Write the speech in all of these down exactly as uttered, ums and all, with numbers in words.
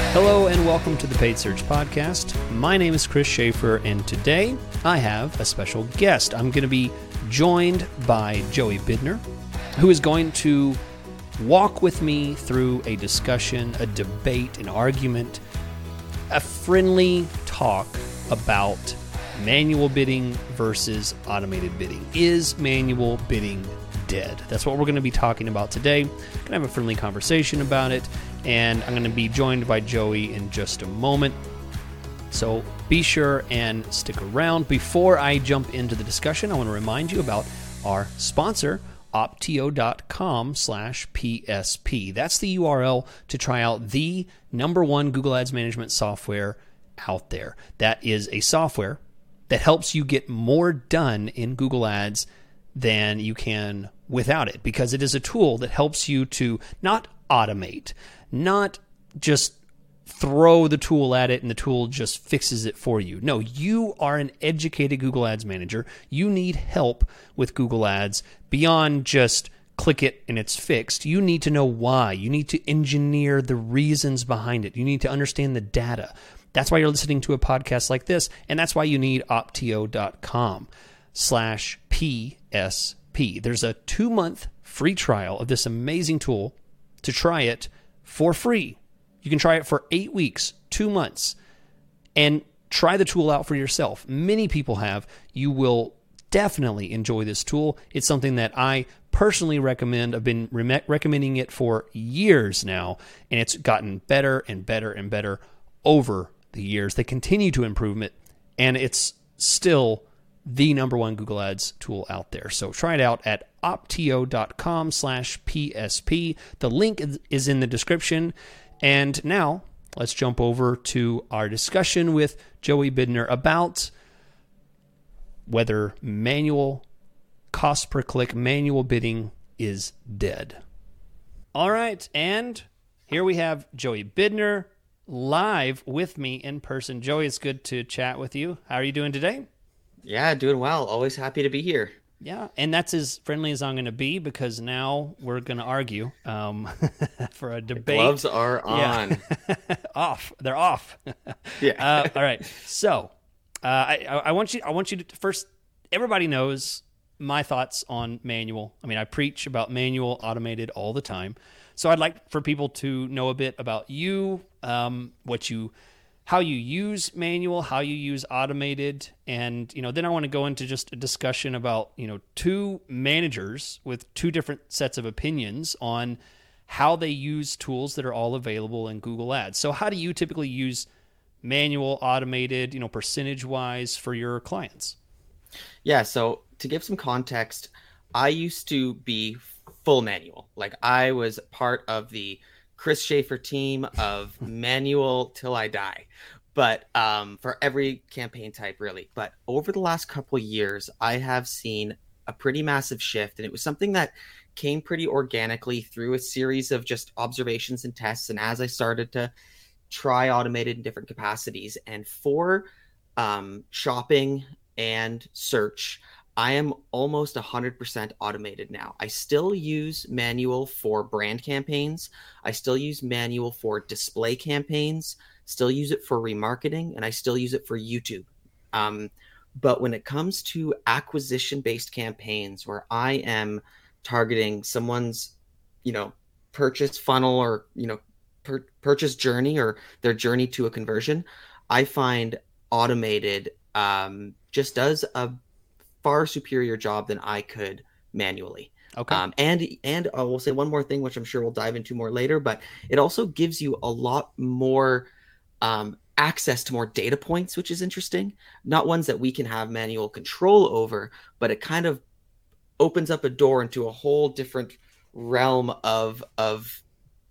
Hello and welcome to the Paid Search Podcast. My name is Chris Schaefer, and today I have a special guest. I'm going to be joined by Joey Bidner, who is going to walk with me through a discussion, a debate, an argument, a friendly talk about manual bidding versus automated bidding. Is manual bidding dead? That's what we're going to be talking about today. Going to have a friendly conversation about it, and I'm going to be joined by Joey in just a moment. So be sure and stick around. Before I jump into the discussion, I want to remind you about our sponsor, optio.com slash PSP. That's the U R L to try out the number one Google Ads management software out there. That is a software that helps you get more done in Google Ads than you can without it, because it is a tool that helps you to not automate, not just throw the tool at it and the tool just fixes it for you. No, you are an educated Google Ads manager. You need help with Google Ads beyond just click it and it's fixed. You need to know why. You need to engineer the reasons behind it. You need to understand the data. That's why you're listening to a podcast like this, and that's why you need optio.com slash PSP. There's a two-month free trial of this amazing tool to try it for free. You can try it for eight weeks, two months, and try the tool out for yourself. Many people have. You will definitely enjoy this tool. It's something that I personally recommend. I've been re- recommending it for years now, and it's gotten better and better and better over the years. They continue to improve it, and it's still the number one Google Ads tool out there. So try it out at optio.com slash PSP. The link is in the description. And now let's jump over to our discussion with Joey Bidner about whether manual cost per click, manual bidding is dead. All right. And here we have Joey Bidner live with me in person. Joey, it's good to chat with you. How are you doing today? Yeah, doing well. Always happy to be here. Yeah, and that's as friendly as I'm going to be, because now we're going to argue um, for a debate. The gloves are on. Yeah. Off. They're off. Yeah. uh, all right. So uh, I, I want you. I want you to first. Everybody knows my thoughts on manual. I mean, I preach about manual, automated all the time. So I'd like for people to know a bit about you, um, what you. how you use manual, how you use automated, and you know, then I want to go into just a discussion about, you know, two managers with two different sets of opinions on how they use tools that are all available in Google Ads. So how do you typically use manual, automated, you know, percentage-wise for your clients? Yeah, so to give some context, I used to be full manual. Like, I was part of the Chris Schaefer team of manual till I die, but um, for every campaign type, really. But over the last couple of years, I have seen a pretty massive shift, and it was something that came pretty organically through a series of just observations and tests. And as I started to try automated in different capacities, and for um, shopping and search, I am almost one hundred percent automated now. I still use manual for brand campaigns. I still use manual for display campaigns, still use it for remarketing, and I still use it for YouTube. Um, but when it comes to acquisition-based campaigns where I am targeting someone's, you know, purchase funnel or, you know, per- purchase journey or their journey to a conversion, I find automated um, just does a far superior job than I could manually. Okay. Um, and and I will say one more thing, which I'm sure we'll dive into more later, but it also gives you a lot more um, access to more data points, which is interesting. Not ones that we can have manual control over, but it kind of opens up a door into a whole different realm of of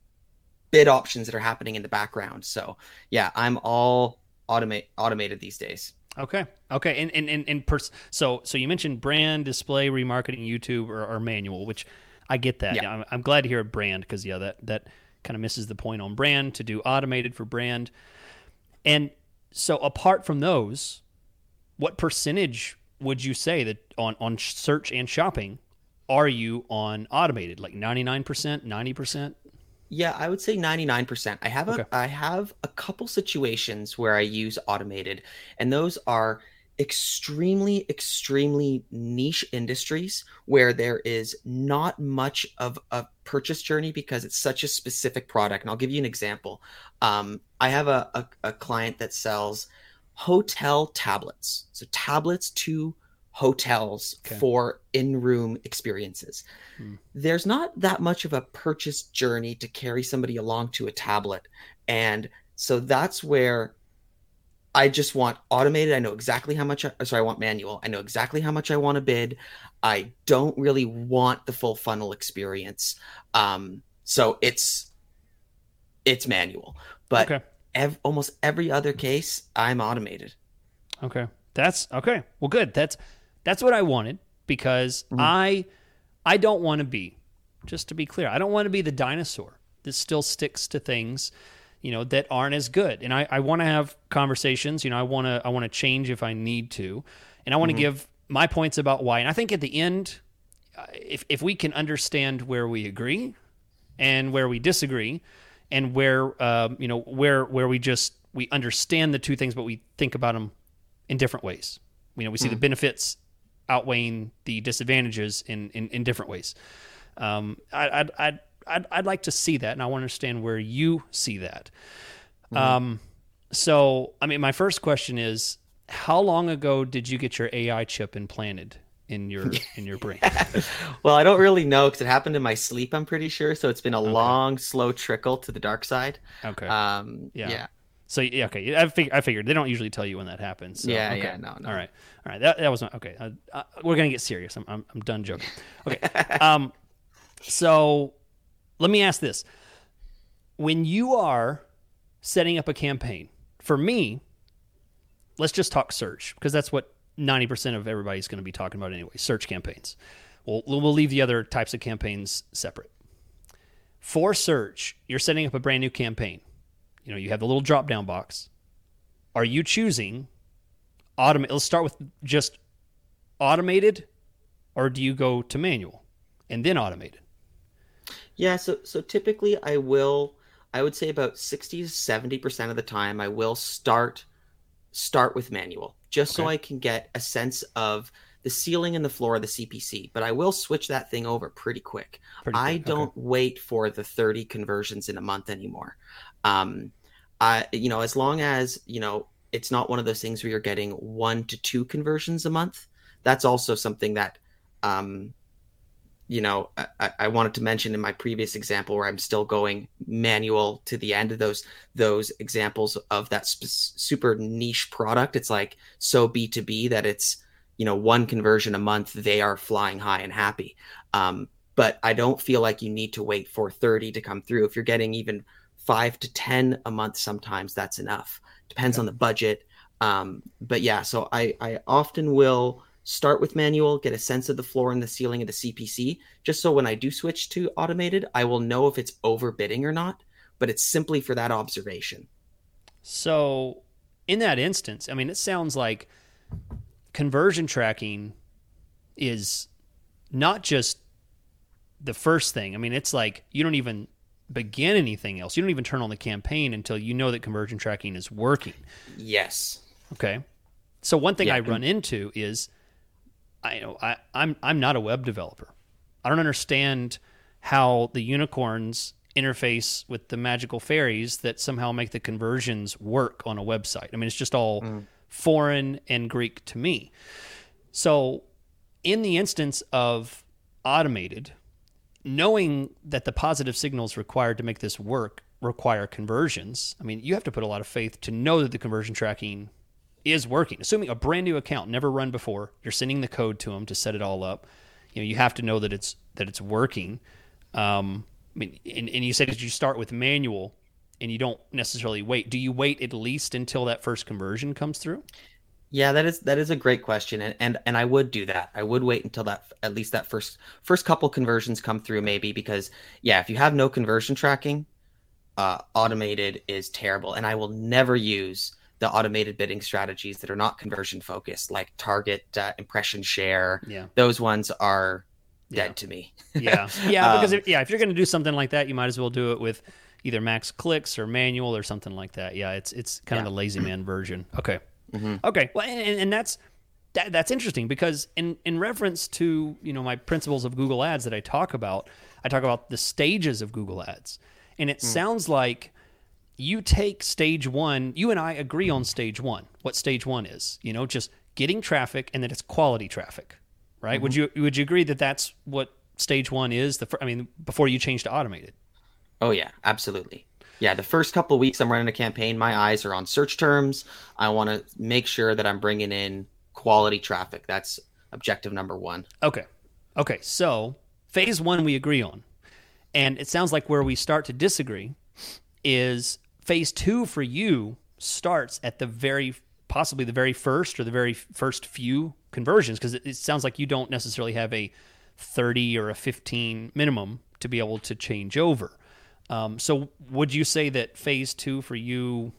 bid options that are happening in the background. So yeah, I'm all automate automated these days. Okay. Okay. And and and, and pers- so so you mentioned brand, display, remarketing, YouTube, or, or manual, which I get that. Yeah. Yeah, I'm, I'm glad to hear a brand, because yeah, that that kind of misses the point on brand to do automated for brand. And so apart from those, what percentage would you say that on on search and shopping are you on automated? Like ninety-nine percent, ninety percent? Yeah, I would say ninety-nine percent. I have a Okay. I have a couple situations where I use automated, and those are extremely, extremely niche industries where there is not much of a purchase journey because it's such a specific product. And I'll give you an example. Um, I have a, a, a client that sells hotel tablets. So tablets to hotels Okay. for in-room experiences. Hmm. There's not that much of a purchase journey to carry somebody along to a tablet. And so that's where I just want automated. I know exactly how much, I, sorry, I want manual. I know exactly how much I want to bid. I don't really want the full funnel experience. Um, so it's, it's manual, but Okay. ev- almost every other case I'm automated. Okay. That's okay. Well, good. That's that's what I wanted because Mhm. I I don't want to be, just to be clear, I don't want to be the dinosaur that still sticks to things, you know, that aren't as good. And I, I want to have conversations, you know, I want to I want to change if I need to. And I want to Mhm. give my points about why. And I think at the end, uh, if if we can understand where we agree and where we disagree and where um, you know, where where we just we understand the two things but we think about them in different ways. You know, we see Mhm. the benefits outweighing the disadvantages in, in, in different ways. Um, I, I'd, I'd, I'd, I'd like to see that, and I want to understand where you see that. Mhm. Um, so, I mean, my first question is, how long ago did you get your A I chip implanted in your in your brain? Well, I don't really know because it happened in my sleep, I'm pretty sure. So it's been a Okay. long, slow trickle to the dark side. Okay. Um, Yeah. yeah. So yeah, okay. I fig- I figured they don't usually tell you when that happens. So, Yeah, okay. yeah, no, no. All right, all right. That that was not, okay. Uh, uh, we're gonna get serious. I'm I'm, I'm done joking. Okay. Um. So let me ask this: when you are setting up a campaign, for me, let's just talk search because that's what ninety percent of everybody's going to be talking about anyway. Search campaigns. We'll we'll leave the other types of campaigns separate. For search, you're setting up a brand new campaign. You know, you have the little drop down box. Are you choosing automate? Let's start with just automated, or do you go to manual and then automated? Yeah, so so typically I will I would say about sixty to seventy percent of the time I will start start with manual just so Okay. I can get a sense of the ceiling and the floor of the C P C, but I will switch that thing over pretty quick. Pretty I quick. Okay. don't wait for the thirty conversions in a month anymore. Um, I, you know, as long as, you know, it's not one of those things where you're getting one to two conversions a month, that's also something that, um, you know, I, I wanted to mention in my previous example where I'm still going manual to the end of those those examples of that sp- super niche product. It's like so B two B that it's, you know, one conversion a month, they are flying high and happy. Um, but I don't feel like you need to wait for thirty to come through. If you're getting even five to ten a month, sometimes that's enough. Depends Okay. on the budget. Um, but yeah, so I, I often will start with manual, get a sense of the floor and the ceiling of the C P C, just so when I do switch to automated, I will know if it's overbidding or not, but it's simply for that observation. So, in that instance, I mean, it sounds like conversion tracking is not just the first thing. I mean, it's like you don't even begin anything else. You don't even turn on the campaign until you know that conversion tracking is working. Yes. Okay. So one thing Yeah. I run into is I know I, I'm I'm not a web developer. I don't understand how the unicorns interface with the magical fairies that somehow make the conversions work on a website. I mean, it's just all Mm. foreign and Greek to me. So, in the instance of automated, knowing that the positive signals required to make this work require conversions, I mean, you have to put a lot of faith to know that the conversion tracking is working. Assuming a brand new account, never run before, you're sending the code to them to set it all up. You know, you have to know that it's that it's working. Um, I mean, and, and you said that you start with manual, and you don't necessarily wait. Do you wait at least until that first conversion comes through? Yeah, that is that is a great question, and and and I would do that. I would wait until that at least that first first couple conversions come through, maybe because yeah, if you have no conversion tracking, uh, automated is terrible, and I will never use the automated bidding strategies that are not conversion focused, like target uh, impression share. Yeah. Those ones are dead Yeah. to me. Yeah. Yeah. Because Um, if, yeah, if you're going to do something like that, you might as well do it with either max clicks or manual or something like that. Yeah. It's, it's kind Yeah. of the lazy man version. Okay. hmm Okay. Well, and, and that's, that, that's interesting because in, in reference to, you know, my principles of Google Ads that I talk about, I talk about the stages of Google Ads. And it sounds like you take stage one, you and I agree on stage one, what stage one is, you know, just getting traffic and that it's quality traffic, right? Mm-hmm. Would you, would you agree that that's what stage one is? The, fir- I mean, before you change to automated. Oh yeah, absolutely. Yeah, the first couple of weeks I'm running a campaign, my eyes are on search terms. I want to make sure that I'm bringing in quality traffic. That's objective number one. Okay. Okay. So phase one, we agree on. And it sounds like where we start to disagree is phase two for you starts at the very, possibly the very first or the very first few conversions, because it, it sounds like you don't necessarily have a thirty or a fifteen minimum to be able to change over. Um, so would you say that phase two for you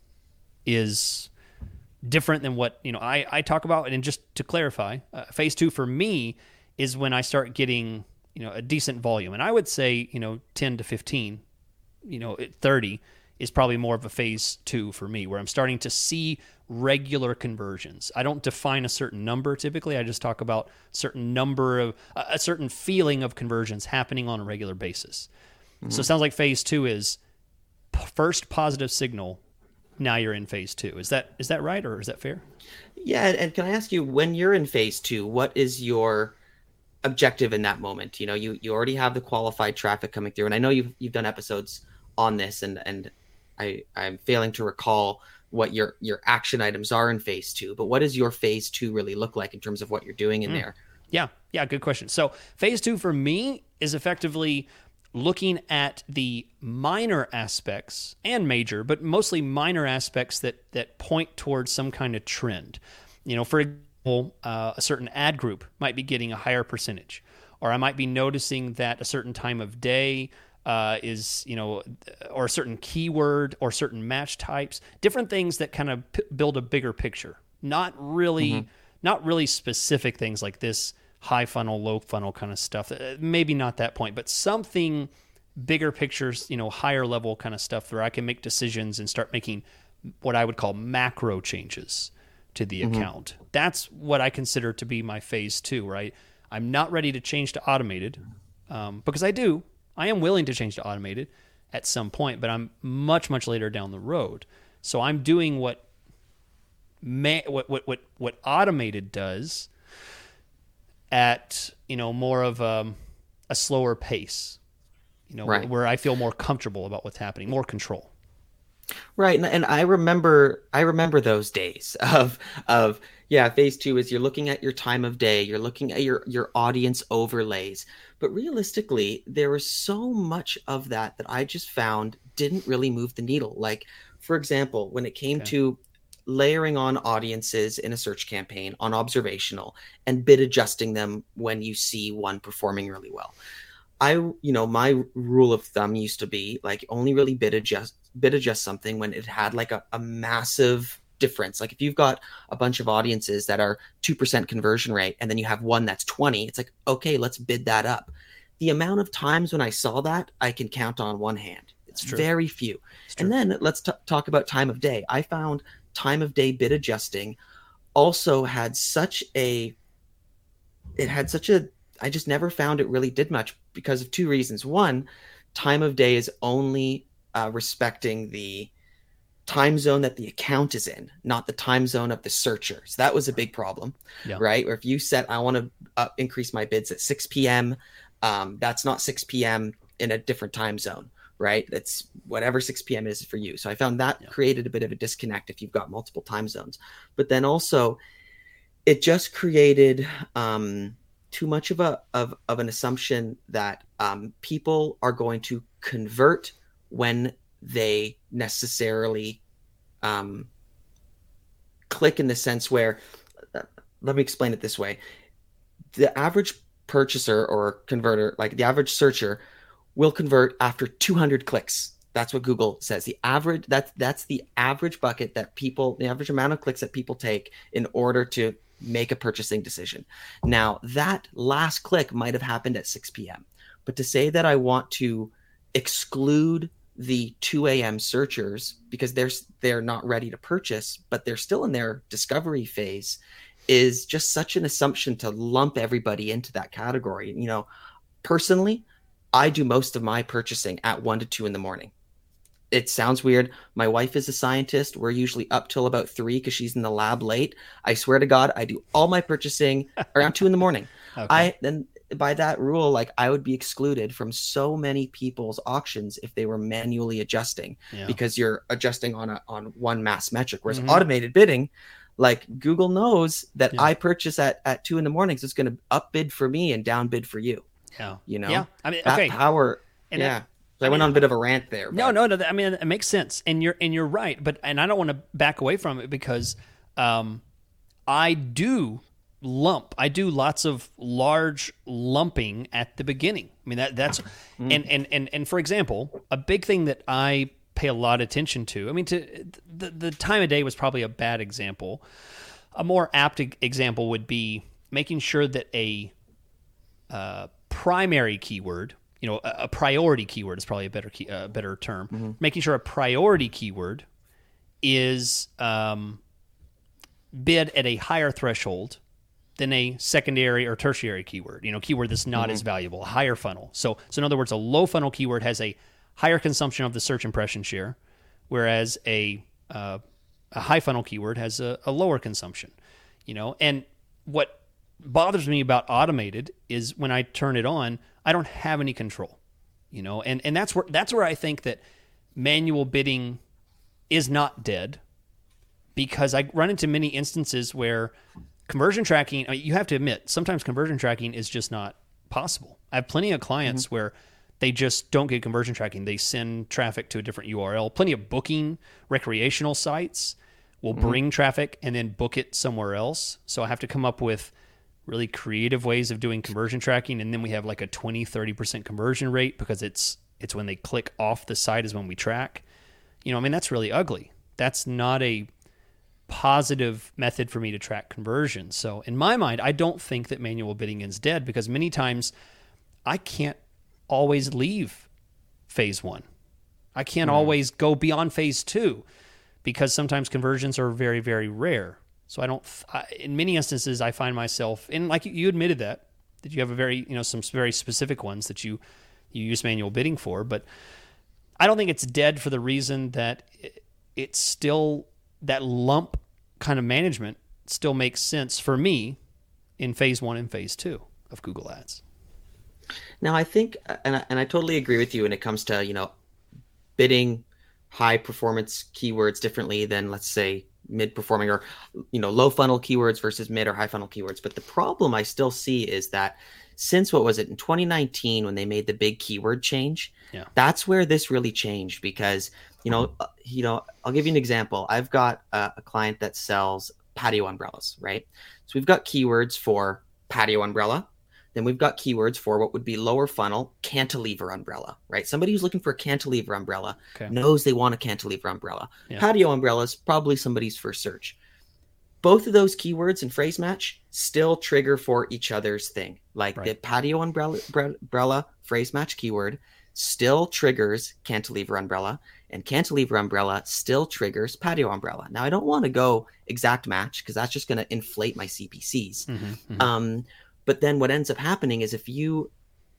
is different than what, you know, I, I talk about? And just to clarify, uh, phase two for me is when I start getting, you know, a decent volume. And I would say, you know, ten to fifteen, you know, thirty is probably more of a phase two for me, where I'm starting to see regular conversions. I don't define a certain number typically. I just talk about certain number of, a certain feeling of conversions happening on a regular basis. Mm-hmm. So it sounds like phase two is p- first positive signal. Now you're in phase two. Is that, is that right? Or is that fair? Yeah, and can I ask you, when you're in phase two, what is your objective in that moment? You know, you, you already have the qualified traffic coming through, and I know you've you've done episodes on this, and and I I'm failing to recall what your your action items are in phase two. But what does your phase two really look like in terms of what you're doing in mm. there? Yeah, yeah, good question. So phase two for me is effectively looking at the minor aspects and major, but mostly minor aspects that that point towards some kind of trend. You know, for example, uh, a certain ad group might be getting a higher percentage, or I might be noticing that a certain time of day uh, is, you know, or a certain keyword or certain match types, different things that kind of p- build a bigger picture. Not really, mm-hmm. not really specific things like this high funnel, low funnel kind of stuff. Maybe not that point, but something bigger pictures, you know, higher level kind of stuff where I can make decisions and start making what I would call macro changes to the mm-hmm. account. That's what I consider to be my phase two, right? I'm not ready to change to automated um, because I do. I am willing to change to automated at some point, but I'm much, much later down the road. So I'm doing what may, what, what, what, what automated does at, you know, more of a, a slower pace, you know, right. where I feel more comfortable about what's happening, more control. Right. And, and I remember, I remember those days of, of, yeah, phase two is you're looking at your time of day, you're looking at your, your audience overlays, but realistically, there was so much of that that I just found didn't really move the needle. Like, for example, when it came okay. to layering on audiences in a search campaign on observational and bid adjusting them when you see one performing really well. I, you know, my rule of thumb used to be like only really bid adjust, bid adjust something when it had like a, a massive difference. Like if you've got a bunch of audiences that are two percent conversion rate and then you have one that's twenty, it's like, okay, let's bid that up. The amount of times when I saw that, I can count on one hand. It's very few. And then let's t- talk about time of day. I found time of day bid adjusting also had such a, it had such a, I just never found it really did much because of two reasons. One, time of day is only uh, respecting the time zone that the account is in, not the time zone of the searcher. So that was a big problem, yeah. right? Or if you said, I want to uh, increase my bids at six p.m., um, that's not six p.m. in a different time zone, right? That's whatever six p.m. is for you. So I found that yeah. created a bit of a disconnect if you've got multiple time zones. But then also, it just created um, too much of a of, of an assumption that um, people are going to convert when they necessarily um, click, in the sense where, uh, let me explain it this way. The average purchaser or converter, like the average searcher, will convert after two hundred clicks. That's what Google says. The average, that's, that's the average bucket that people, the average amount of clicks that people take in order to make a purchasing decision. Now, that last click might have happened at six p.m. But to say that I want to exclude the two a.m. searchers because they're they're not ready to purchase, but they're still in their discovery phase, is just such an assumption to lump everybody into that category. You know, personally, I do most of my purchasing at one to two in the morning. It sounds weird. My wife is a scientist. We're usually up till about three because she's in the lab late. I swear to God, I do all my purchasing around two in the morning. Okay. I then by that rule, like I would be excluded from so many people's auctions if they were manually adjusting, yeah. because you're adjusting on a on one mass metric. Whereas mm-hmm. automated bidding, like Google knows that yeah. I purchase at, at two in the morning, so it's going to up bid for me and down bid for you. Yeah, you know, yeah. I mean, that okay. power. And yeah. It, So I, I went mean, on a bit of a rant there. But. No, no, no. I mean, it makes sense, and you're and you're right. But and I don't want to back away from it because um, I do lump. I do lots of large lumping at the beginning. I mean that that's mm. and, and and and for example, a big thing that I pay a lot of attention to. I mean, to the the time of day was probably a bad example. A more apt example would be making sure that a uh, primary keyword. You know, a, a priority keyword is probably a better key, uh, better term. Mm-hmm. Making sure a priority keyword is um, bid at a higher threshold than a secondary or tertiary keyword. You know, keyword that's not mm-hmm. as valuable, a higher funnel. So, so in other words, a low funnel keyword has a higher consumption of the search impression share, whereas a uh, a high funnel keyword has a, a lower consumption. You know, and what bothers me about automated is when I turn it on, I don't have any control, you know, and, and that's where that's where I think that manual bidding is not dead, because I run into many instances where conversion tracking, I mean, you have to admit, sometimes conversion tracking is just not possible. I have plenty of clients mm-hmm. where they just don't get conversion tracking. They send traffic to a different U R L. Plenty of booking recreational sites will mm-hmm. bring traffic and then book it somewhere else. So I have to come up with really creative ways of doing conversion tracking, and then we have like a twenty, thirty percent conversion rate because it's it's when they click off the site is when we track. You know, I mean, that's really ugly. That's not a positive method for me to track conversion. So in my mind, I don't think that manual bidding is dead, because many times I can't always leave phase one. I can't mm. always go beyond phase two, because sometimes conversions are very, very rare. So I don't, I, in many instances, I find myself, and like you admitted that, that you have a very, you know, some very specific ones that you, you use manual bidding for, but I don't think it's dead for the reason that it, it's still, that lump kind of management still makes sense for me in phase one and phase two of Google Ads. Now I think, and I, and I totally agree with you when it comes to, you know, bidding high performance keywords differently than, let's say, mid-performing or, you know, low funnel keywords versus mid or high funnel keywords. But the problem I still see is that since, what was it, in twenty nineteen when they made the big keyword change, yeah. that's where this really changed. Because, you know, uh, you know, I'll give you an example. I've got a, a client that sells patio umbrellas, right? So we've got keywords for patio umbrella. Then we've got keywords for what would be lower funnel cantilever umbrella, right? Somebody who's looking for a cantilever umbrella okay. knows they want a cantilever umbrella. Yeah. Patio umbrella is probably somebody's first search. Both of those keywords and phrase match still trigger for each other's thing. Like right. the patio umbrella, umbrella phrase match keyword still triggers cantilever umbrella, and cantilever umbrella still triggers patio umbrella. Now, I don't want to go exact match because that's just going to inflate my C P Cs. Mm-hmm, mm-hmm. Um, But then what ends up happening is if you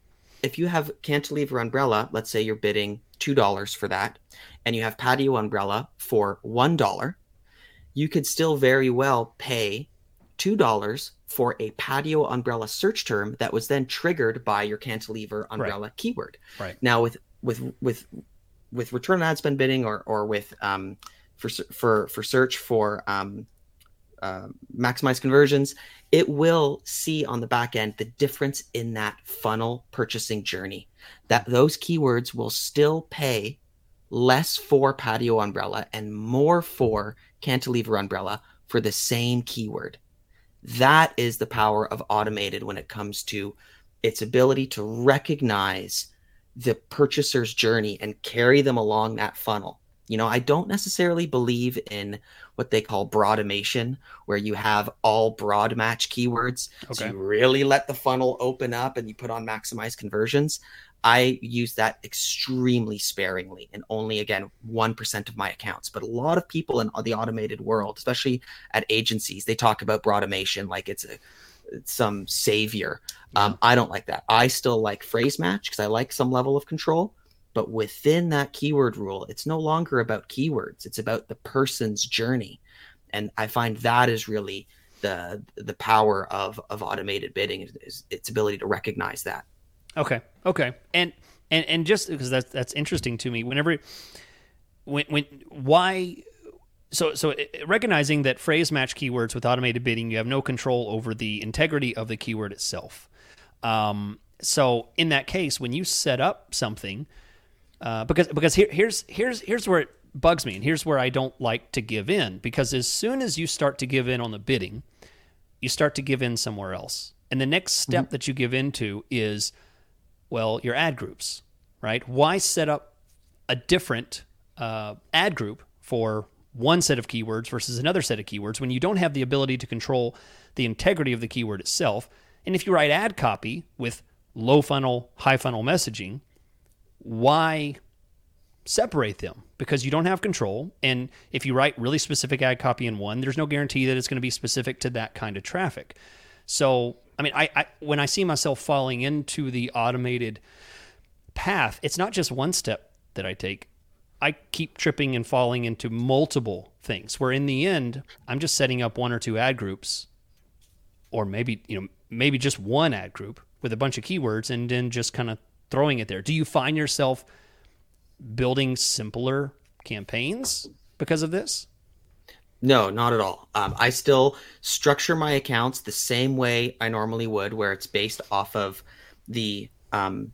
if you have cantilever umbrella, let's say you're bidding two dollars for that, and you have patio umbrella for one dollar, you could still very well pay two dollars for a patio umbrella search term that was then triggered by your cantilever umbrella right. keyword. Right. Now with with with with return on ad spend bidding or or with um for for for search for um uh, maximize conversions, it will see on the back end the difference in that funnel purchasing journey, that those keywords will still pay less for patio umbrella and more for cantilever umbrella for the same keyword. That is the power of automated when it comes to its ability to recognize the purchaser's journey and carry them along that funnel. You know, I don't necessarily believe in what they call broadimation, where you have all broad match keywords. Okay. So you really let the funnel open up and you put on maximize conversions. I use that extremely sparingly and only, again, one percent of my accounts. But a lot of people in the automated world, especially at agencies, they talk about broadimation like it's a it's some savior. Yeah. Um, I don't like that. I still like phrase match because I like some level of control. But within that keyword rule, it's no longer about keywords. It's about the person's journey. And I find that is really the the power of, of automated bidding is, is its ability to recognize that. Okay. Okay. And and and just because that's that's interesting to me. Whenever when when why so so recognizing that phrase match keywords with automated bidding, you have no control over the integrity of the keyword itself. Um, so in that case, when you set up something, uh, because because here, here's here's here's where it bugs me, and here's where I don't like to give in, because as soon as you start to give in on the bidding, you start to give in somewhere else, and the next step mm-hmm. that you give into is, well, your ad groups, right? Why set up a different uh, ad group for one set of keywords versus another set of keywords when you don't have the ability to control the integrity of the keyword itself? And if you write ad copy with low funnel, high funnel messaging, why separate them? Because you don't have control. And if you write really specific ad copy in one, there's no guarantee that it's going to be specific to that kind of traffic. So, I mean, I, I when I see myself falling into the automated path, it's not just one step that I take. I keep tripping and falling into multiple things where in the end, I'm just setting up one or two ad groups, or maybe, you know, maybe just one ad group with a bunch of keywords and then just kind of throwing it there. Do you find yourself building simpler campaigns because of this? No, not at all. Um, I still structure my accounts the same way I normally would, where it's based off of the um,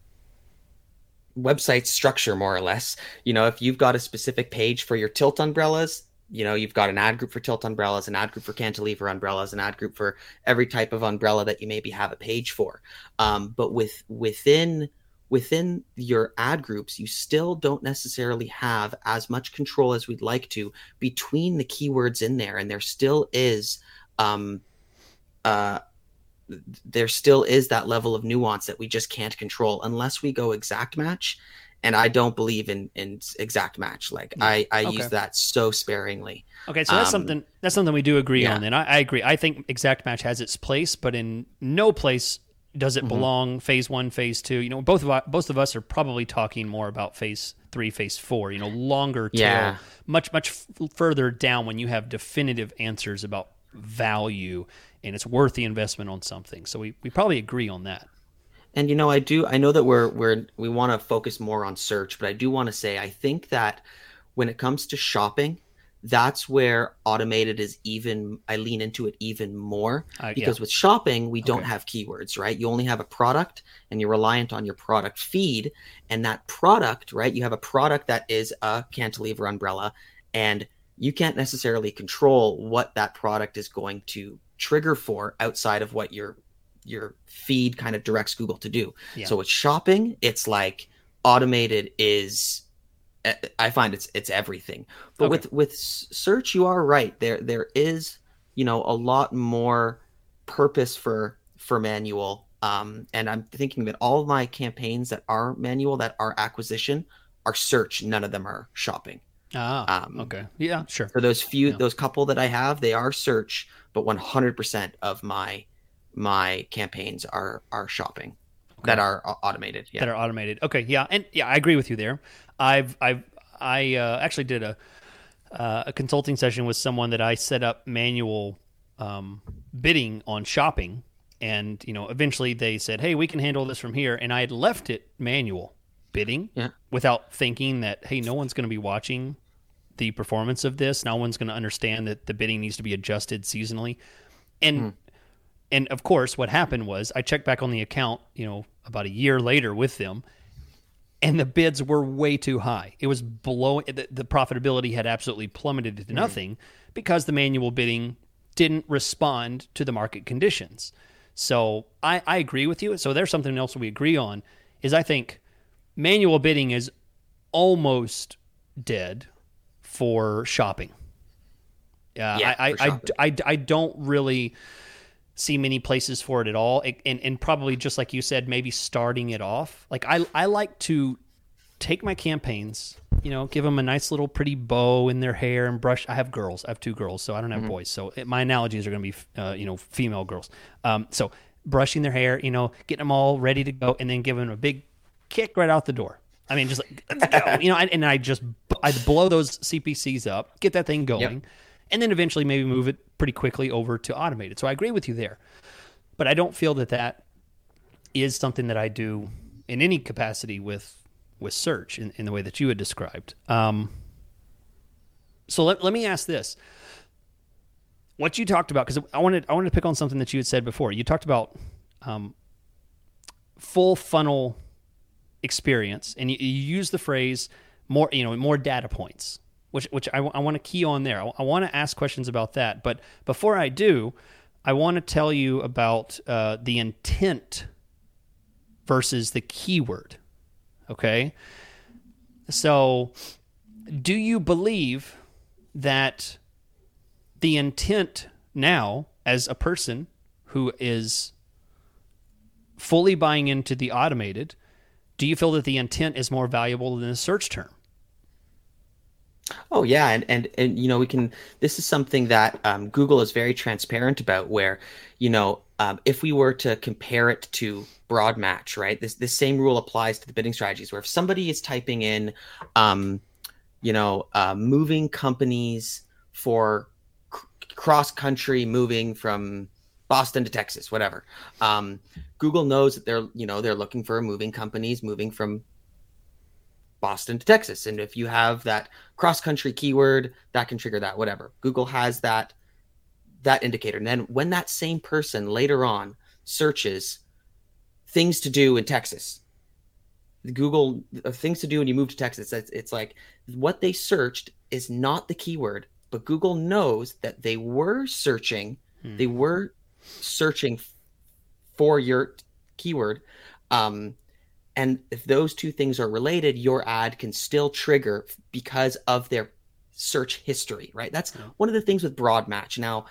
website structure, more or less. You know, if you've got a specific page for your tilt umbrellas, you know, you've got an ad group for tilt umbrellas, an ad group for cantilever umbrellas, an ad group for every type of umbrella that you maybe have a page for. Um, but with within within your ad groups, you still don't necessarily have as much control as we'd like to between the keywords in there, and there still is um, uh, there still is that level of nuance that we just can't control unless we go exact match. And I don't believe in, in exact match. Like yeah. I, I okay. use that so sparingly. Okay. So that's um, something, that's something we do agree yeah. on. And I, I agree. I think exact match has its place, but in no place does it mm-hmm. belong phase one, phase two. You know, both of us, both of us are probably talking more about phase three, phase four, you know, longer tail, yeah. much, much f- further down when you have definitive answers about value and it's worth the investment on something. So we, we probably agree on that. And, you know, I do, I know that we're, we're, we want to focus more on search, but I do want to say, I think that when it comes to shopping, that's where automated is even, I lean into it even more uh, because yeah. with shopping, we don't okay. have keywords, right? You only have a product and you're reliant on your product feed, and that product, right? You have a product that is a cantilever umbrella, and you can't necessarily control what that product is going to trigger for outside of what your your feed kind of directs Google to do. Yeah. So with shopping, it's like automated is, I find it's it's everything. But okay. with with search, you are right. There there is, you know, a lot more purpose for for manual. Um, and I'm thinking that all of my campaigns that are manual, that are acquisition, are search. None of them are shopping. Ah, um, okay. Yeah, sure. For those few, yeah. those couple that I have, they are search, but one hundred percent of my my campaigns are are shopping okay. that are automated. Yeah. That are automated. Okay. Yeah. And yeah, I agree with you there. I've, I've, I uh, actually did a, uh, a consulting session with someone that I set up manual um, bidding on shopping. And, you know, eventually they said, hey, we can handle this from here. And I had left it manual bidding yeah. without thinking that, hey, no one's going to be watching the performance of this. No one's going to understand that the bidding needs to be adjusted seasonally. And, mm. And of course, what happened was I checked back on the account, you know, about a year later with them, and the bids were way too high. It was below, the, the profitability had absolutely plummeted to nothing mm. because the manual bidding didn't respond to the market conditions. So I, I agree with you. So there's something else we agree on, is I think manual bidding is almost dead for shopping. Uh, Yeah, I, for I, shopping. I, I, I don't really see many places for it at all. It, and, and probably just like you said, maybe starting it off. Like I, I like to take my campaigns, you know, give them a nice little pretty bow in their hair and brush. I have girls. I have two girls, so I don't have mm-hmm. boys. So it, my analogies are going to be, uh, you know, female girls. Um, so brushing their hair, you know, getting them all ready to go, and then giving them a big kick right out the door. I mean, just like, let's go, you know, and, and I just, I'd blow those C P Cs up, get that thing going. Yep. And then eventually maybe move it pretty quickly over to automated. So I agree with you there. But I don't feel that that is something that I do in any capacity with with search in, in the way that you had described. Um, so let, let me ask this. What you talked about, because I wanted, I wanted to pick on something that you had said before. You talked about um, full funnel experience, and you, you use the phrase more, you know, more data points. Which which I, I want to key on there. I, I want to ask questions about that. But before I do, I want to tell you about uh, the intent versus the keyword. Okay? So do you believe that the intent now, as a person who is fully buying into the automated, do you feel that the intent is more valuable than the search term? Oh yeah, and, and and you know we can. This is something that um, Google is very transparent about. Where you know um, if we were to compare it to broad match, right? This this same rule applies to the bidding strategies. Where if somebody is typing in, um, you know, uh, moving companies for c- cross country moving from Boston to Texas, whatever, um, Google knows that they're you know they're looking for moving companies moving from Boston to Texas. And if you have that cross-country keyword, that can trigger that, whatever. Google has that that indicator. And then when that same person later on searches things to do in Texas, Google uh, things to do when you move to Texas, it's, it's like what they searched is not the keyword, but Google knows that they were searching, hmm. they were searching for your keyword. Um, And if those two things are related, your ad can still trigger because of their search history, right? That's yeah. one of the things with broad match. Now,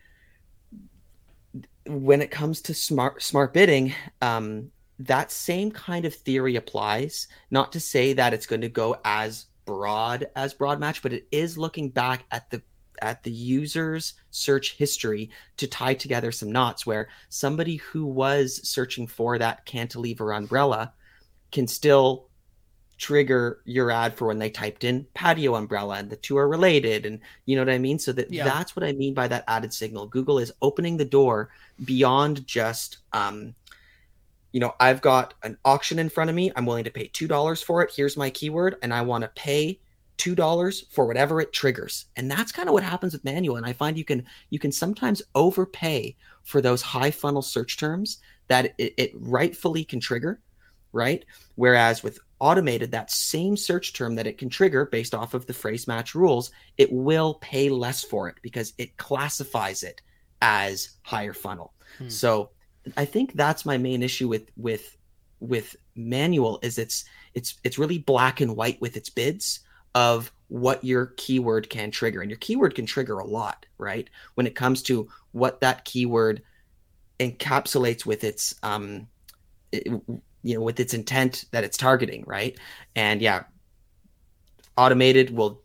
when it comes to smart smart bidding, um, that same kind of theory applies. Not to say that it's going to go as broad as broad match, but it is looking back at the at the user's search history to tie together some knots where somebody who was searching for that cantilever umbrella can still trigger your ad for when they typed in patio umbrella, and the two are related, and you know what I mean? So that yeah. that's what I mean by that added signal. Google is opening the door beyond just, um, you know, I've got an auction in front of me. I'm willing to pay two dollars for it. Here's my keyword. And I want to pay two dollars for whatever it triggers. And that's kind of what happens with manual. And I find you can, you can sometimes overpay for those high funnel search terms that it, it rightfully can trigger. Right? Whereas with automated, that same search term that it can trigger based off of the phrase match rules, it will pay less for it because it classifies it as higher funnel. Hmm. So I think that's my main issue with with with manual is it's it's it's really black and white with its bids of what your keyword can trigger. And your keyword can trigger a lot, right? When it comes to what that keyword encapsulates with its um it, you know, with its intent that it's targeting, right? And yeah, automated will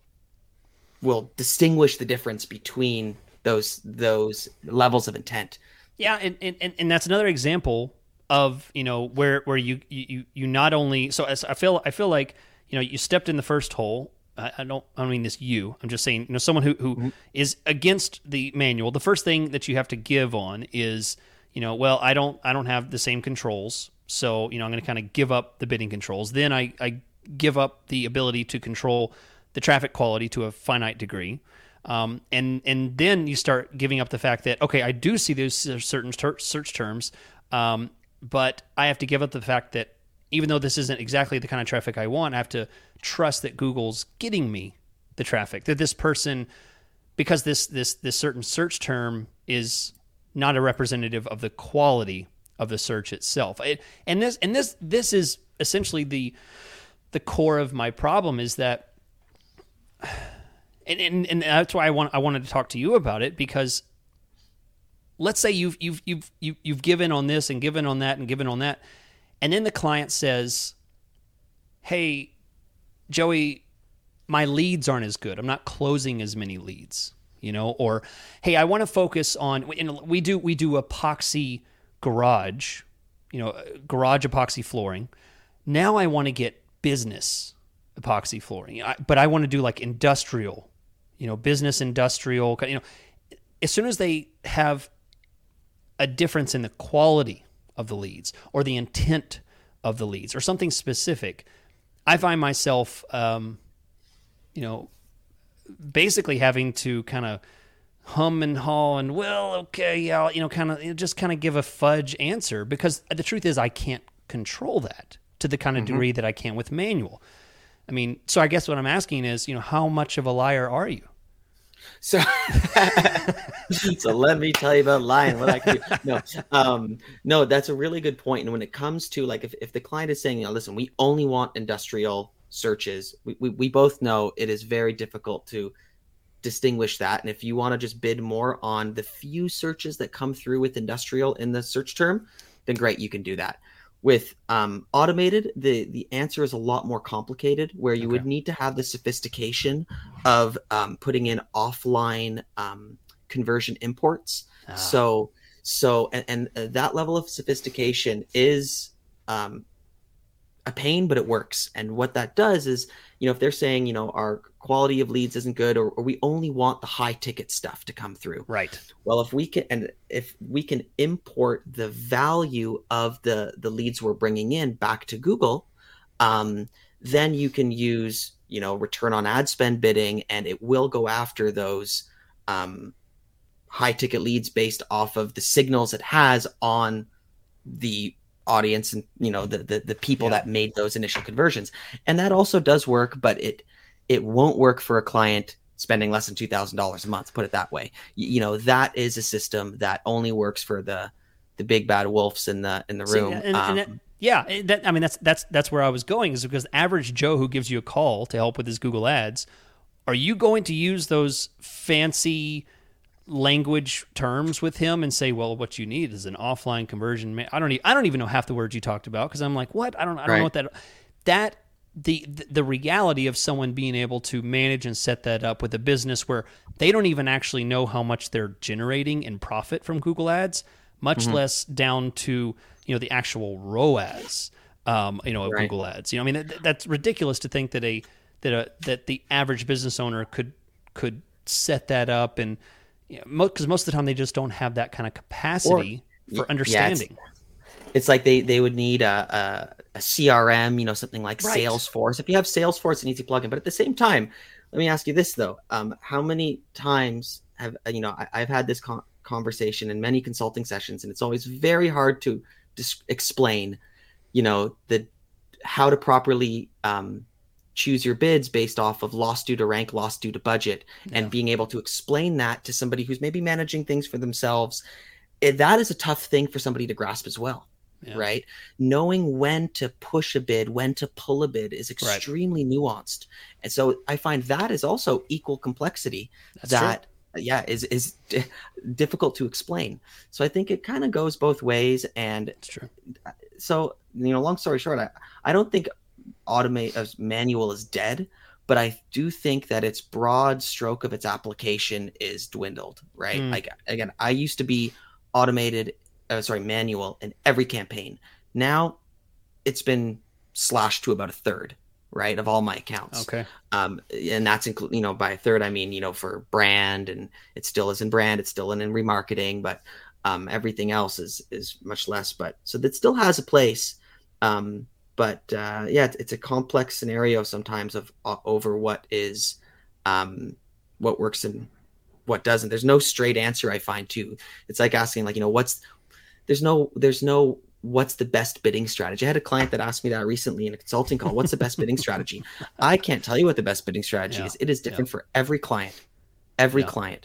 will distinguish the difference between those those levels of intent. Yeah, and and, and that's another example of, you know, where where you you you not only so as I feel I feel like, you know, you stepped in the first hole. I, I don't I don't mean this you. I'm just saying, you know, someone who who mm-hmm. is against the manual. The first thing that you have to give on is, you know, well, I don't I don't have the same controls. So, you know, I'm going to kind of give up the bidding controls. Then I, I give up the ability to control the traffic quality to a finite degree. Um, and and then you start giving up the fact that, okay, I do see those certain ter- search terms, um, but I have to give up the fact that even though this isn't exactly the kind of traffic I want, I have to trust that Google's getting me the traffic, that this person, because this this this certain search term is not a representative of the quality of the search itself. It, and this and this this is essentially the the core of my problem is that and, and and that's why I want I wanted to talk to you about it, because let's say you've you've you've you've you've given on this and given on that and given on that, and then the client says, "Hey, Joey, my leads aren't as good. I'm not closing as many leads." You know, or, "Hey, I want to focus on," and we do we do epoxy garage, you know, garage epoxy flooring. Now I want to get business epoxy flooring, but I want to do like industrial, you know, business industrial. You know, as soon as they have a difference in the quality of the leads or the intent of the leads or something specific, I find myself, um, you know, basically having to kind of hum and haw and, well, okay, yeah, you know, kind of just kind of give a fudge answer, because the truth is I can't control that to the kind of mm-hmm. degree that I can with manual. I mean, so I guess what I'm asking is, you know, how much of a liar are you? So, so let me tell you about lying. What I can do. No, um, no, that's a really good point. And when it comes to like, if, if the client is saying, you know, listen, we only want industrial searches, we, we, we both know it is very difficult to distinguish that. And if you want to just bid more on the few searches that come through with industrial in the search term, then great, you can do that. With um, automated, the, the answer is a lot more complicated, where you okay. would need to have the sophistication of um, putting in offline um, conversion imports. Ah. So, so and, and that level of sophistication is um, a pain, but it works. And what that does is, you know, if they're saying, you know, our quality of leads isn't good, or, or we only want the high ticket stuff to come through. Right. Well, if we can, and if we can import the value of the, the leads we're bringing in back to Google, um, then you can use, you know, return on ad spend bidding, and it will go after those um, high ticket leads based off of the signals it has on the audience and, you know, the the, the people yeah. that made those initial conversions. And that also does work, but it it won't work for a client spending less than two thousand dollars a month, put it that way. You, you know, that is a system that only works for the the big bad wolves in the in the room. See, and, um, and that, yeah, that, I mean, that's that's that's where I was going, is because the average Joe who gives you a call to help with his Google Ads, are you going to use those fancy language terms with him and say, well, what you need is an offline conversion? I don't even, I don't even know half the words you talked about, because I'm like, what? I don't I don't right. know what that that the the reality of someone being able to manage and set that up with a business where they don't even actually know how much they're generating in profit from Google Ads, much mm-hmm. less down to, you know, the actual R O A S, um, you know, of right. Google Ads. You know, I mean, that, that's ridiculous to think that a that a that the average business owner could could set that up, and you know, most, because most of the time they just don't have that kind of capacity or, for understanding. Yeah, it's, it's like they, they would need a, a, a C R M, you know, something like right. Salesforce. If you have Salesforce, an easy plugin. But at the same time, let me ask you this though: um, how many times have you know I, I've had this con- conversation in many consulting sessions, and it's always very hard to dis- explain, you know, the how to properly um, choose your bids based off of loss due to rank, loss due to budget, yeah. and being able to explain that to somebody who's maybe managing things for themselves. It, that is a tough thing for somebody to grasp as well, yeah. right? Knowing when to push a bid, when to pull a bid is extremely right. nuanced. And so I find that is also equal complexity. That's that, true. yeah, is, is d- difficult to explain. So I think it kind of goes both ways. And That's true. So, you know, long story short, I, I don't think automate as manual is dead, but I do think that its broad stroke of its application is dwindled, right? Mm. Like, again, I used to be automated, uh, sorry, manual in every campaign. Now it's been slashed to about a third, right, of all my accounts. Okay. Um, and that's include, you know, by a third, I mean, you know, for brand, and it still is in brand, it's still in, in remarketing, but um, everything else is, is much less, but so that still has a place. Um, But uh, yeah, it's, it's a complex scenario sometimes of uh, over what is, um, what works and what doesn't. There's no straight answer, I find too. It's like asking, like, you know, what's there's no there's no what's the best bidding strategy. I had a client that asked me that recently in a consulting call. What's the best bidding strategy? I can't tell you what the best bidding strategy yeah. is. It is different yeah. for every client, every yeah. client.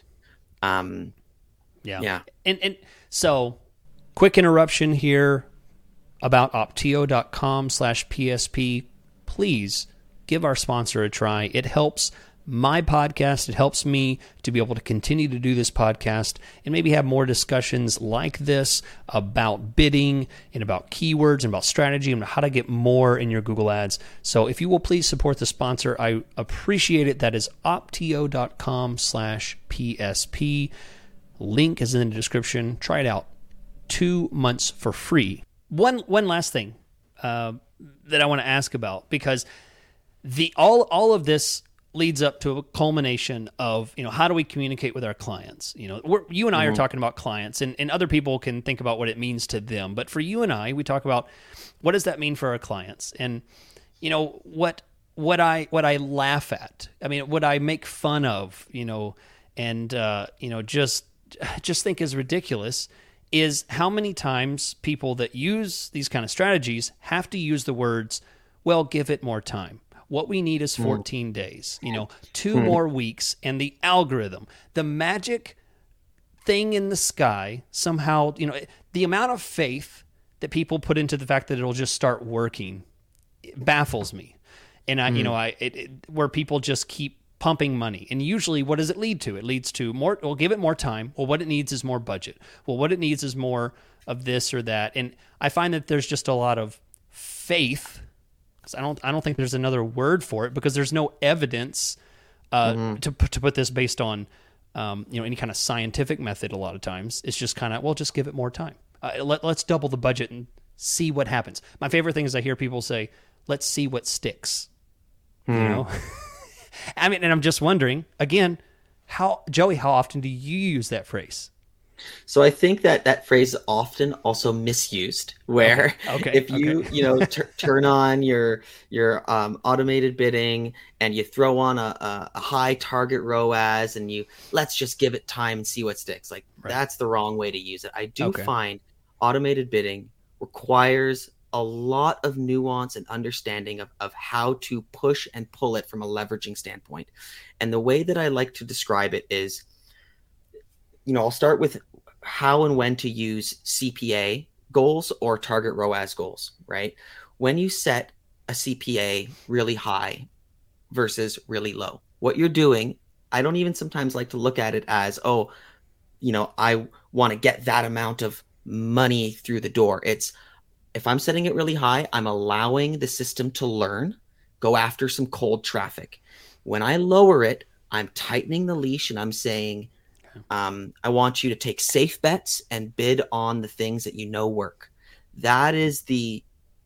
Um, yeah, yeah, and and so quick interruption here about optio.com slash PSP. Please give our sponsor a try. It helps my podcast. It helps me to be able to continue to do this podcast and maybe have more discussions like this about bidding and about keywords and about strategy and how to get more in your Google Ads. So if you will please support the sponsor, I appreciate it. That is optio.com slash PSP. Link is in the description. Try it out. Two months for free. One one last thing uh, that I want to ask about, because the all all of this leads up to a culmination of, you know, how do we communicate with our clients? You know, we're, you and I mm-hmm. are talking about clients, and, and other people can think about what it means to them. But for you and I, we talk about what does that mean for our clients? And, you know, what what I what I laugh at, I mean, what I make fun of, you know, and, uh, you know, just just think is ridiculous is how many times people that use these kind of strategies have to use the words, well, give it more time. What we need is fourteen mm. days, you know, two mm. more weeks, and the algorithm, the magic thing in the sky, somehow, you know, the amount of faith that people put into the fact that it'll just start working baffles me. And I, mm. you know, I, it, it, where people just keep pumping money. And usually what does it lead to? It leads to more, we'll give it more time. Well, what it needs is more budget. Well, what it needs is more of this or that. And I find that there's just a lot of faith. I don't. I don't think there's another word for it, because there's no evidence uh, mm-hmm. to to put this based on, um, you know, any kind of scientific method. A lot of times, it's just kind of, well, just give it more time. Uh, let let's double the budget and see what happens. My favorite thing is I hear people say, "Let's see what sticks." Mm. You know, I mean, and I'm just wondering again, how Joey, how often do you use that phrase? So I think that that phrase is often also misused, where okay. Okay. if you, okay. you know, t- turn on your, your um, automated bidding and you throw on a, a, a high target R O A S and you, let's just give it time and see what sticks. Like right. That's the wrong way to use it. I do okay. find automated bidding requires a lot of nuance and understanding of, of how to push and pull it from a leveraging standpoint. And the way that I like to describe it is, you know, I'll start with how and when to use C P A goals or target R O A S goals, right? When you set a C P A really high versus really low, what you're doing, I don't even sometimes like to look at it as, oh, you know, I want to get that amount of money through the door. It's, if I'm setting it really high, I'm allowing the system to learn, go after some cold traffic. When I lower it, I'm tightening the leash and I'm saying, Um, I want you to take safe bets and bid on the things that you know work. That is the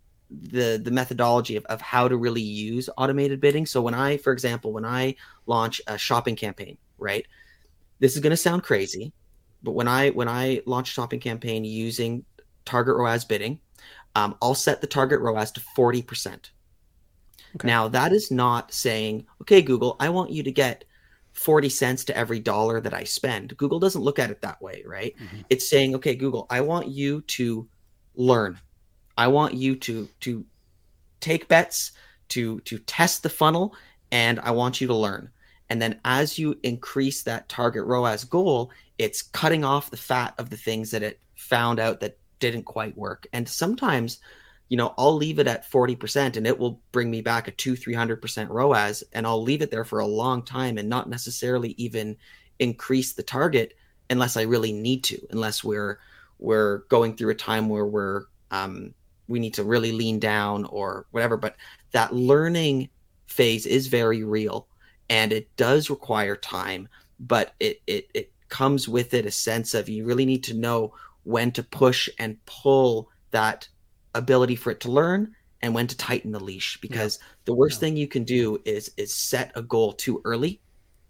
the the methodology of, of how to really use automated bidding. So when I, for example, when I launch a shopping campaign, right? This is going to sound crazy, but when I when I launch a shopping campaign using target R O A S bidding, um, I'll set the target R O A S to forty percent. Okay. Now that is not saying, okay, Google, I want you to get forty cents to every dollar that I spend. Google doesn't look at it that way, right? Mm-hmm. It's saying, okay, Google, I want you to learn. I want you to to take bets, to to test the funnel, and I want you to learn. And then as you increase that target R O A S goal, it's cutting off the fat of the things that it found out that didn't quite work. And sometimes, you know, I'll leave it at forty percent and it will bring me back a two, three hundred percent R O A S, and I'll leave it there for a long time and not necessarily even increase the target unless I really need to, unless we're, we're going through a time where we're, um, we need to really lean down or whatever. But that learning phase is very real and it does require time, but it, it, it comes with it a sense of, you really need to know when to push and pull that ability for it to learn and when to tighten the leash, because yeah. the worst yeah. thing you can do is is set a goal too early.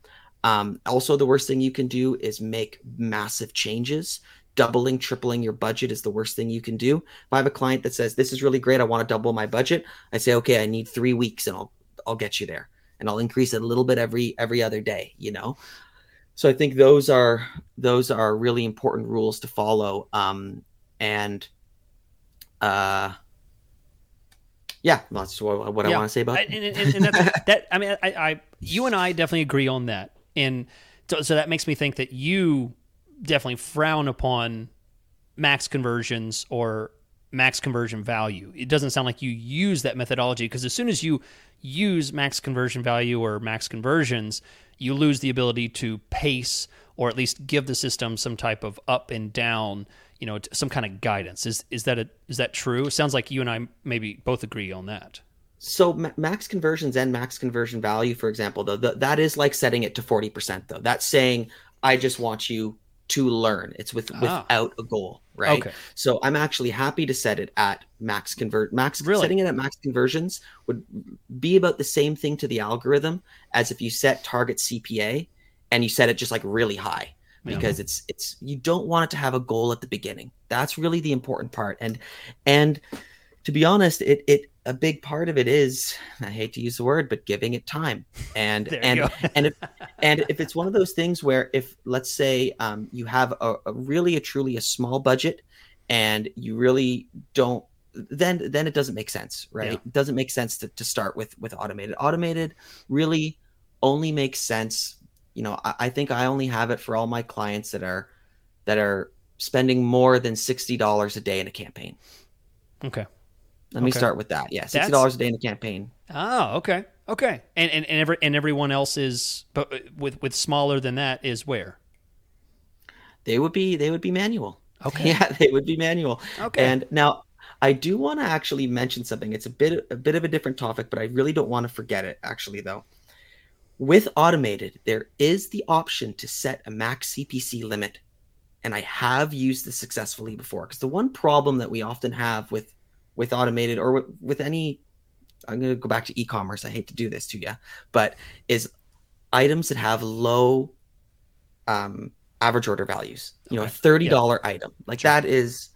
Um, also, the worst thing you can do is make massive changes. Doubling, tripling your budget is the worst thing you can do. If I have a client that says, this is really great, I want to double my budget, I say, okay, I need three weeks and I'll I'll get you there. And I'll increase it a little bit every every other day, you know? So I think those are those are really important rules to follow. Um, and uh, yeah, that's what, what yeah. I want to say about it. And, and, and that's, that, I mean, I, I, you and I definitely agree on that. And so, so that makes me think that you definitely frown upon max conversions or max conversion value. It doesn't sound like you use that methodology, because as soon as you use max conversion value or max conversions, you lose the ability to pace or at least give the system some type of up and down, you know, some kind of guidance. Is is that a, is that true? It sounds like you and I maybe both agree on that. So ma- max conversions and max conversion value, for example, though, th- that is like setting it to forty percent, though. That's saying, I just want you to learn. It's with Ah. without a goal, right? Okay. So I'm actually happy to set it at max convert. Max Really? Setting it at max conversions would be about the same thing to the algorithm as if you set target C P A and you set it just like really high, because Yeah. it's it's you don't want it to have a goal at the beginning. That's really the important part. And and to be honest, it it a big part of it is, I hate to use the word, but giving it time. And There you and go. and if and if it's one of those things where, if let's say um, you have a, a really a truly a small budget and you really don't, then then it doesn't make sense, right? Yeah. It doesn't make sense to, to start with with automated. Automated really only makes sense. You know, I, I think I only have it for all my clients that are that are spending more than sixty dollars a day in a campaign. Okay. Let me Okay. start with that. Yeah, sixty dollars a day in a campaign. Oh, okay. Okay. And and, and every and everyone else is, but with with smaller than that is where? They would be they would be manual. Okay. Yeah, they would be manual. Okay. And now I do want to actually mention something. It's a bit a bit of a different topic, but I really don't want to forget it actually though. With automated, there is the option to set a max C P C limit. And I have used this successfully before, because the one problem that we often have with with automated, or with, with any, I'm going to go back to e-commerce. I hate to do this to you, but is items that have low um, average order values. You know, Okay. a thirty dollars Yeah. item like Sure. that is,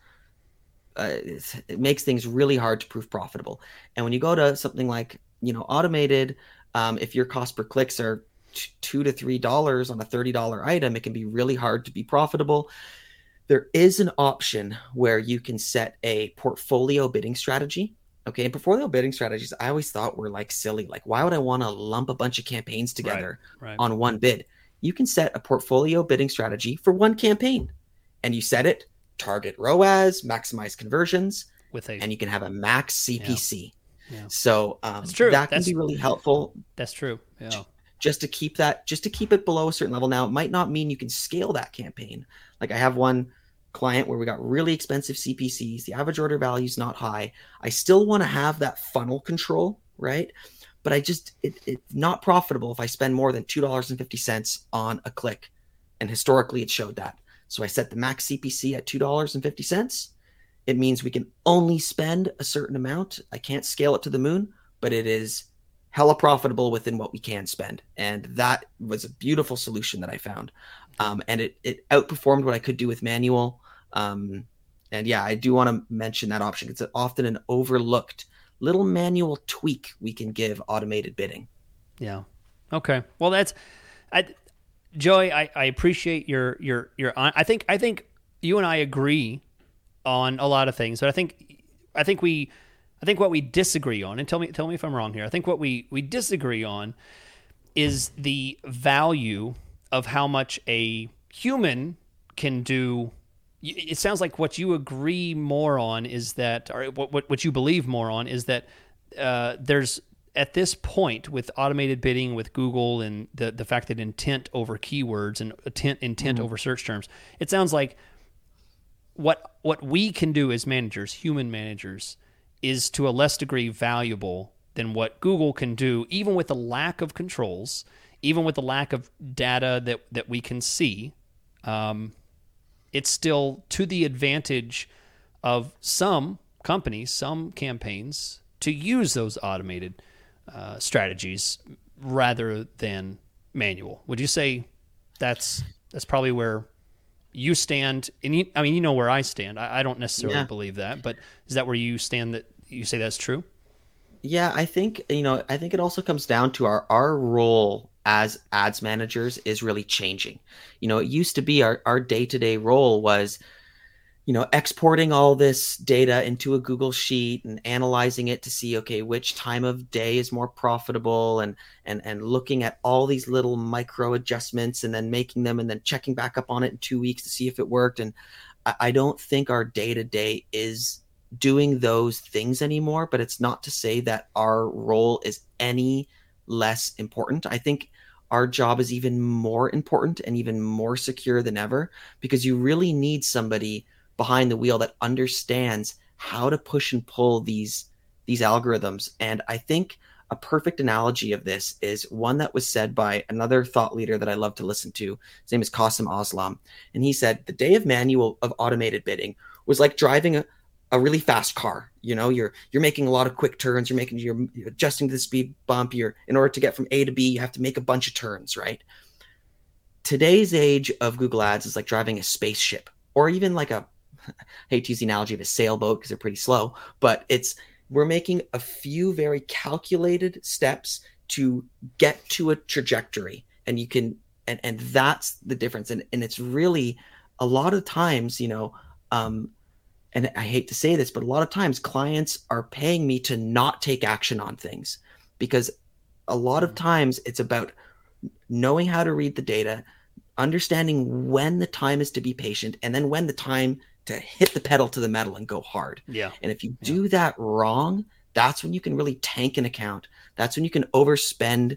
uh, it's, it makes things really hard to prove profitable. And when you go to something like, you know, automated, um, if your cost per clicks are t- two to three dollars on a thirty dollars item, it can be really hard to be profitable. There is an option where you can set a portfolio bidding strategy. Okay, and portfolio bidding strategies I always thought were like silly. Like, why would I want to lump a bunch of campaigns together Right. on one bid? You can set a portfolio bidding strategy for one campaign, and you set it target R O A S, maximize conversions, With a and you can have a max C P C. Yeah. So um, That's true. that can That's- be really helpful. That's true. Yeah. Just to keep that, just to keep it below a certain level. Now, it might not mean you can scale that campaign. Like, I have one client where we got really expensive C P Cs. The average order value is not high. I still want to have that funnel control, right? But I just, it, it's not profitable if I spend more than two dollars and fifty cents on a click. And historically, it showed that. So I set the max C P C at two dollars and fifty cents. It means we can only spend a certain amount. I can't scale it to the moon, but it is hella profitable within what we can spend. And that was a beautiful solution that I found. Um, and it, it outperformed what I could do with manual. Um, and yeah, I do want to mention that option. It's often an overlooked little manual tweak we can give automated bidding. Yeah. Okay. Well, that's, I, Joey, I, I appreciate your, your, your, I think, I think you and I agree on a lot of things, but I think, I think we, I think what we disagree on, and tell me, tell me if I'm wrong here. I think what we, we disagree on is the value of how much a human can do. It sounds like what you agree more on is that, or what, what, what you believe more on is that uh, there's, at this point with automated bidding with Google and the, the fact that intent over keywords and intent, intent Mhm. over search terms, it sounds like what, what we can do as managers, human managers, is to a less degree valuable than what Google can do, even with the lack of controls, even with the lack of data that, that we can see. Um, it's still to the advantage of some companies, some campaigns, to use those automated uh, strategies rather than manual. Would you say that's that's probably where you stand? And you, I mean, you know where I stand. I, I don't necessarily Yeah. believe that, but is that where you stand? That you say that's true? Yeah, I think, you know, I think it also comes down to our, our role as ads managers is really changing. You know, it used to be our, our day-to-day role was, you know, exporting all this data into a Google sheet and analyzing it to see, okay, which time of day is more profitable, and and and looking at all these little micro adjustments and then making them and then checking back up on it in two weeks to see if it worked. And I, I don't think our day-to-day is doing those things anymore, but it's not to say that our role is any less important. I think our job is even more important and even more secure than ever, because you really need somebody behind the wheel that understands how to push and pull these these algorithms. And I think a perfect analogy of this is one that was said by another thought leader that I love to listen to. His name is Qasim Aslam. And he said, the day of manual of automated bidding was like driving a, a really fast car. You know, you're you're making a lot of quick turns, you're making you're adjusting to the speed bump. You're in order to get from A to B, you have to make a bunch of turns, right? Today's age of Google Ads is like driving a spaceship, or even like a, I hate to use the analogy of a sailboat because they're pretty slow, but it's we're making a few very calculated steps to get to a trajectory, and you can, and, and that's the difference. And, and it's really a lot of times, you know, um, and I hate to say this, but a lot of times clients are paying me to not take action on things, because a lot of times it's about knowing how to read the data, understanding when the time is to be patient, and then when the time to hit the pedal to the metal and go hard. Yeah. And if you Yeah. do that wrong, that's when you can really tank an account. That's when you can overspend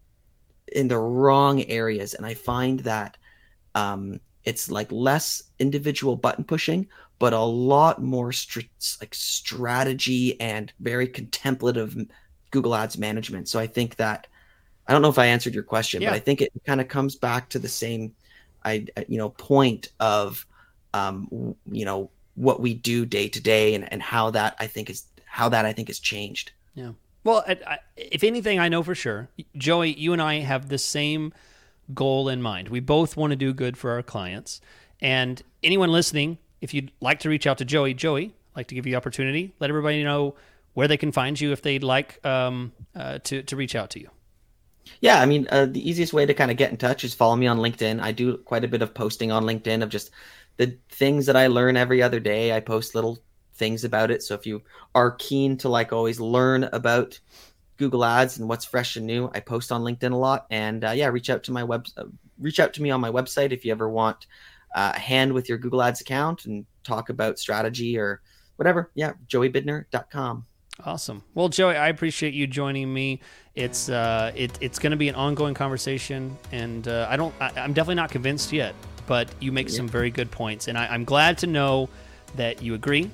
in the wrong areas. And I find that um, it's like less individual button pushing, but a lot more str- like strategy and very contemplative Google Ads management. So I think that, I don't know if I answered your question, Yeah. but I think it kind of comes back to the same, I you know, point of, um, you know, what we do day to day, and, and how that I think is how that I think has changed. Yeah. Well, I, I, if anything, I know for sure, Joey, you and I have the same goal in mind. We both want to do good for our clients. And anyone listening, if you'd like to reach out to Joey, Joey, I'd like to give you the opportunity. Let everybody know where they can find you if they'd like um, uh, to to reach out to you. Yeah, I mean, uh, the easiest way to kind of get in touch is follow me on LinkedIn. I do quite a bit of posting on LinkedIn of just the things that I learn every other day. I post little things about it. So if you are keen to like always learn about Google Ads and what's fresh and new, I post on LinkedIn a lot. And uh, yeah, reach out to my web, uh, reach out to me on my website if you ever want uh, a hand with your Google Ads account and talk about strategy or whatever. Yeah, joey bidner dot com. Awesome. Well, Joey, I appreciate you joining me. It's uh, it, it's going to be an ongoing conversation, and uh, I don't, I, I'm definitely not convinced yet, but you make yeah. some very good points, and I, I'm glad to know that you agree.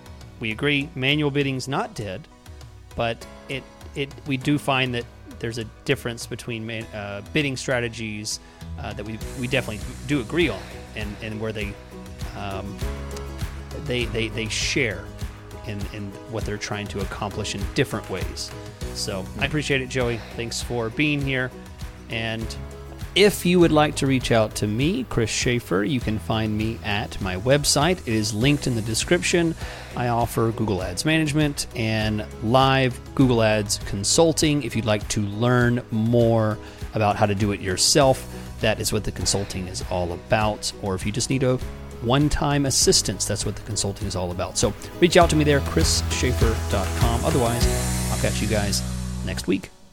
We agree. Manual bidding's not dead, but it it we do find that there's a difference between man, uh, bidding strategies uh, that we we definitely do agree on, and and where they um, they they they share in, in what they're trying to accomplish in different ways. So I appreciate it, Joey. Thanks for being here. And if you would like to reach out to me, Chris Schaefer, you can find me at my website. It is linked in the description. I offer Google Ads management and live Google Ads consulting. If you'd like to learn more about how to do it yourself, that is what the consulting is all about. Or if you just need a one-time assistance, that's what the consulting is all about. So reach out to me there, chris schaefer dot com. Otherwise, I'll catch you guys next week.